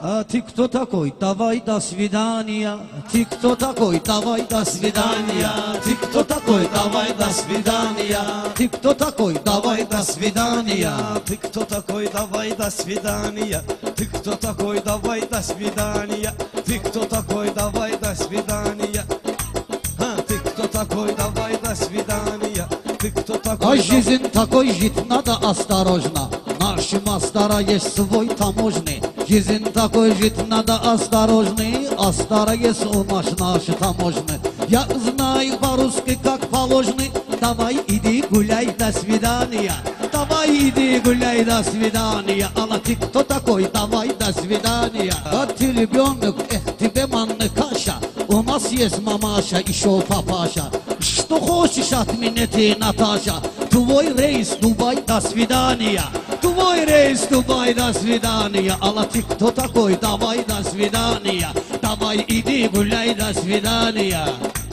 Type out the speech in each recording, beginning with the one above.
А ты кто такой? Давай до свидания. Ты кто такой? Давай до свидания. Ты кто такой? Давай до свидания. Ты кто такой? Давай до свидания. Ты кто такой? Давай до свидания. Ты кто такой? Давай до свидания. Ты кто такой? Давай до свидания. Ты кто такой? Давай до свидания. Ты кто такой? А жизнь такой жить надо осторожно. Наши мастера есть свой таможный. Жизнь такой жить надо осторожный. А старый есть у наши таможный. Я знаю по-русски как положено. Давай иди гуляй, до свидания. Давай иди гуляй, до свидания. Алла, ты кто такой? Давай, до свидания. А ты ребенок, тебе манна каша. У нас есть мамаша, еще папаша. Что хочешь от меня ты, Наташа? Твой рейс, Дубай, до свидания. Твой рейс, Дубай, до свидания. Алла, ты кто такой? Давай, до свидания. Давай иди гуляй, до свидания.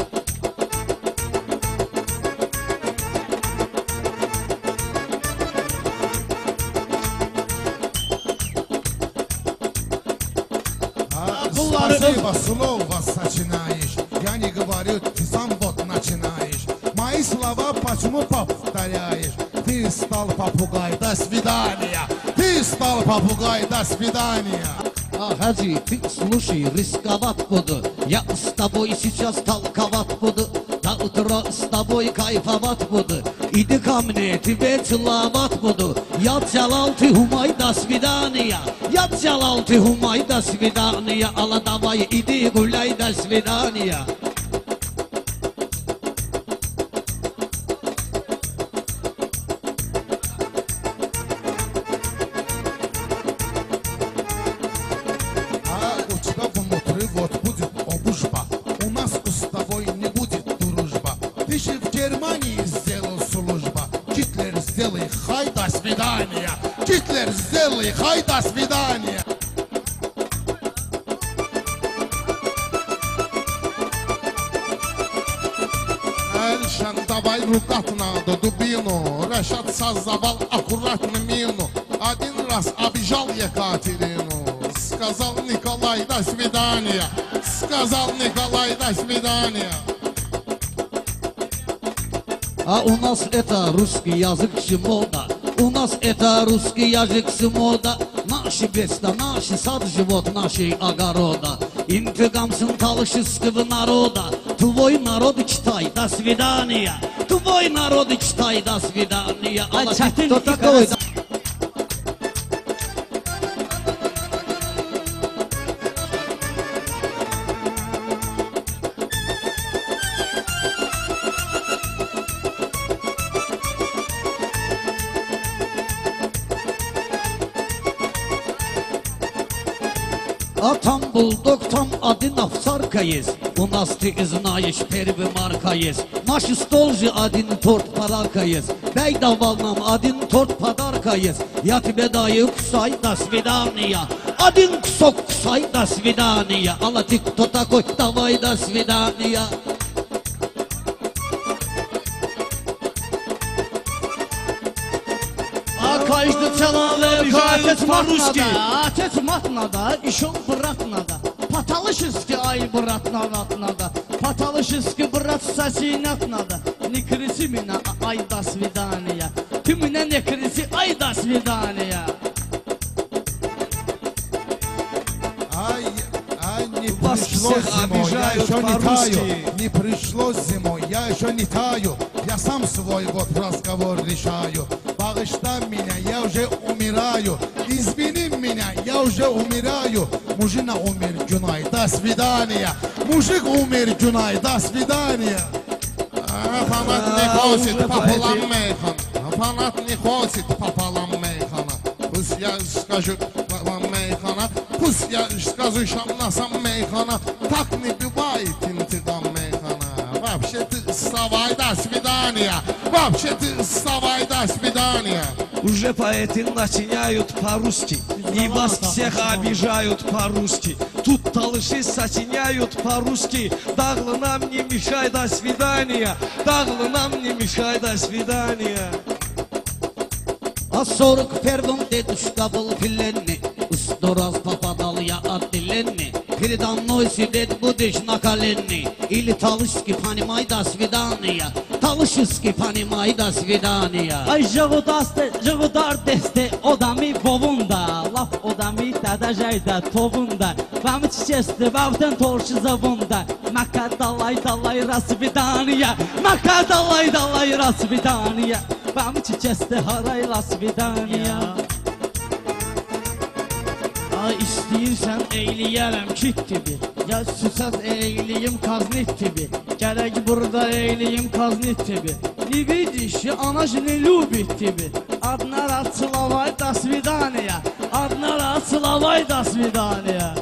Спасибо, слово сочинаешь. Я не говорю, ты сам вот начинаешь. Мои слова почему повторяешь? Ты стал попугай, до свидания. Ты стал попугай, до свидания. Хаджи, ты слушай, рисковать буду. Я с тобой сейчас толковать буду. До утра с тобой кайфовать буду. Иди ко мне, тебе целовать буду. Я целал, ты умай, до свидания. Я целал, ты умай, до свидания. Алла, давай, иди гуляй, до свидания. Вот будет обужба. У нас с тобой не будет дружба. Ты же в Германии сделал служба. Гитлер, сделай хай, до свидания. Гитлер, сделай хай, до свидания. Эльшан, давай ругать надо дубину. Решат создавал аккуратно мину. Один раз обижал Екатерину. Сказал Николай, до свидания. Сказал Николай, до свидания. А у нас это русский язык мода. У нас это русский язык мода. Наши беста, наши сад, живот, наши огорода. Интегам сын талышистого народа. Твой народ читай, до свидания. Твой народ читай, до свидания. Алла, ты кто такой? А там бульдог, там один овцарка есть. У нас, ты знаешь, первая марка есть. Наш стол же один торт подарка есть. Дай давал нам один торт подарка есть. Я тебе даю кусай, до свидания. Один кусок кусай, до свидания. Алла, ты кто такой? Давай, до свидания. Каждый человек отец по-русски. Отец мат надо, еще брат надо. По-талышески, ай, брат надо. По-талышески, брат, сосинок надо. Не кричи меня, ай, до свидания. Ты меня не кричи, ай, до свидания. Не пришло зимой, я еще не таю. Не пришло зимой, я еще не таю. Я сам свой вот разговор решаю. Bağışla меня, я уже умираю. Извини меня, я уже умираю. Мужчина умер, Günay, до свидания. Мужик умер, Günay, до свидания. Fanat ne kosit, papalan meyhan. Fanat ne kosit, papalan meyhana. Pus я скажу вам мейхана. Пусть я скажу на сам мейхана. Так не бывает интигам мейхана. Вообще ты вставай, до свидания. Вообще ты вставай, до свидания. Уже поэты начиняют по-русски. И вас всех обижают по-русски. Тут талыши сочиняют по-русски. Даглы нам не мешай, до свидания. Даглы нам не мешай, до свидания. А 41-м дедушка был пленный. 100 раз попадал я отделенный. Передо мной сидит будешь на коленный. Или Талышский, понимай, до свидания. Talışıski, понимай, до свидания. Ay jığudar deste odami bovunda laf odami tadajayda tovunda Vamı çiçesti vavden torşu zavunda Maka dalay rasvidaniya Maka dalay rasvidaniya Vamı çiçesti haray rasvidaniya Ay istəyirsən eyləyərəm kit gibi Ya süsəz eyləyim kaznit gibi Gərək burada eyləyim kaznit gibi Не видишь, она же не любит тебе Одна раз целовай, до свидания Одна раз целовай, до свидания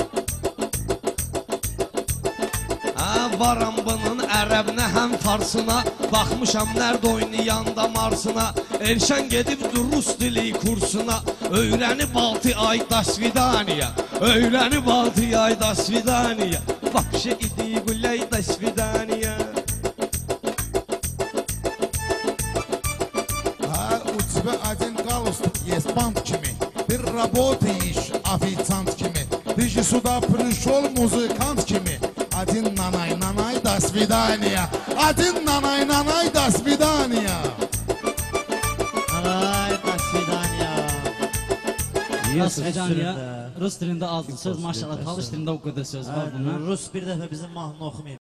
Varam bunun ərəbinə həm farsına Baxmışam nərd oynayanda marsına Erşən gedibdir rus dili kursuna Öyrənib 6 ay da svidaniya Öyrənib 6 ay da svidaniya Vapşe idi güley da svidaniya У тебя один галстук есть, бант kimi Ты работаешь официант kimi Ты же сюда пришел музыкант kimi Один нанай, до свидания Один нанай, до свидания Ay, до свидания Rasvidaniya Rus dilində azlı söz maşallah Talış dilində o qədər söz var bunlar Rus bir dəfə bizim mahnını oxumayıb.